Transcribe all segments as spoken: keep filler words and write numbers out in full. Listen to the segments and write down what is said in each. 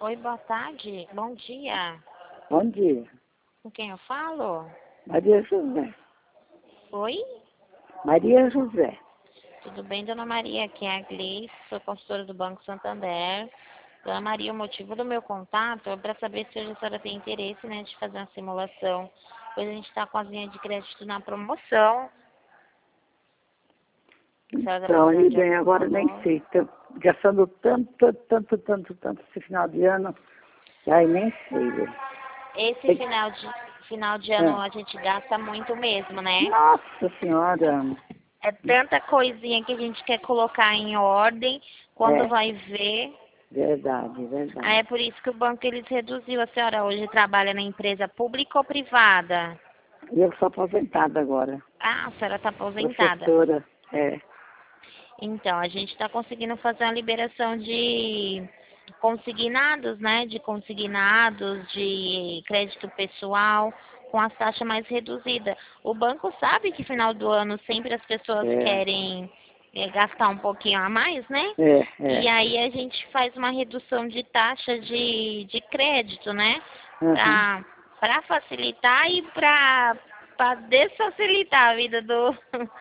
Oi, boa tarde. Bom dia. Bom dia. Com quem eu falo? Maria José. Oi? Maria José. Tudo bem, dona Maria? Aqui é a Gleice, sou consultora do Banco Santander. Dona Maria, o motivo do meu contato é para saber se hoje a senhora tem interesse, né, de fazer uma simulação, pois a gente está com a linha de crédito na promoção. A senhora tá Então, precisando e de bem, algum agora nem valor? sei. Estou gastando tanto, tanto, tanto, tanto esse final de ano. Ai, nem sei. Bem. Esse Tem- final de, final de ano Ah, a gente gasta muito mesmo, né? Nossa Senhora. É tanta coisinha que a gente quer colocar em ordem, quando É, vai ver. verdade, Aí é verdade. por isso que o banco eles reduziu. A senhora hoje trabalha na empresa pública ou privada? E eu sou aposentada agora. Ah, a senhora está aposentada. Professora. É. Então, a gente está conseguindo fazer uma liberação de consignados, né? De consignados, de crédito pessoal, com as taxas mais reduzidas. O banco sabe que final do ano sempre as pessoas É, querem eh, gastar um pouquinho a mais, né? é, E é. aí a gente faz uma redução de taxa de, de crédito, né? Uhum. Para para facilitar e para para desfacilitar a vida do,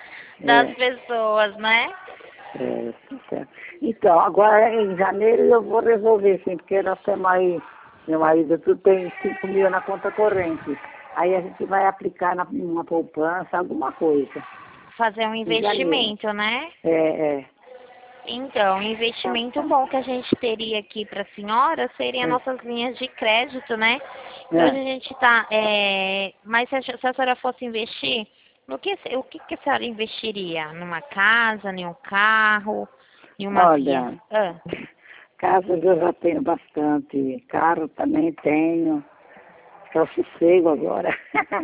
das É, pessoas, né? é, sincero. Então, agora em janeiro eu vou resolver, sim, porque nós temos aí, meu marido, tudo tem cinco mil na conta corrente. Aí a gente vai aplicar na, numa poupança, alguma coisa, Fazer um em janeiro. investimento, né? É, é, Então, um investimento bom que a gente teria aqui para a senhora seriam é, nossas linhas de crédito, né? Que hoje é. a gente está. É... Mas se a, se a senhora fosse investir, no que, o que, que a senhora investiria? Numa casa, em um carro, em uma via? Olha, Ah, casas eu já tenho bastante, carro também tenho, só sossego agora.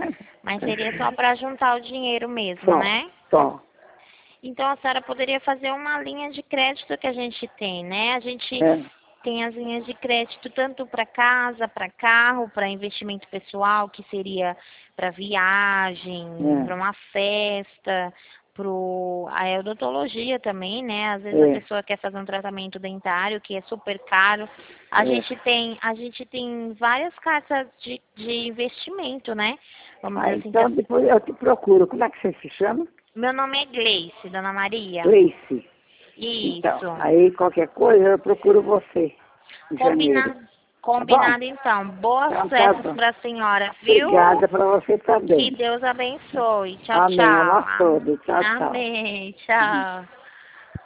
mas seria só para juntar o dinheiro mesmo, Só, né? só. Então a senhora poderia fazer uma linha de crédito que a gente tem, né? A gente É, tem as linhas de crédito tanto para casa, para carro, para investimento pessoal, que seria para viagem, para é, uma festa, para a odontologia também, né? Às vezes a é, pessoa quer fazer um tratamento dentário que é super caro. A é. gente tem, a gente tem várias cartas de, de investimento, né? Vamos Ah, dizer assim que então as- depois eu te procuro. Como é que você se chama? meu nome é Gleice, Dona Maria. Gleice. Então, Isso. aí qualquer coisa eu procuro você em janeiro. Combinado, Tá bom? combinado então. Boas Então tá festas bom. para a senhora, viu? Obrigada para você Que também. Deus abençoe. Tchau, Amém. A tchau. nós todos. Tchau, tchau. Amém. Tchau.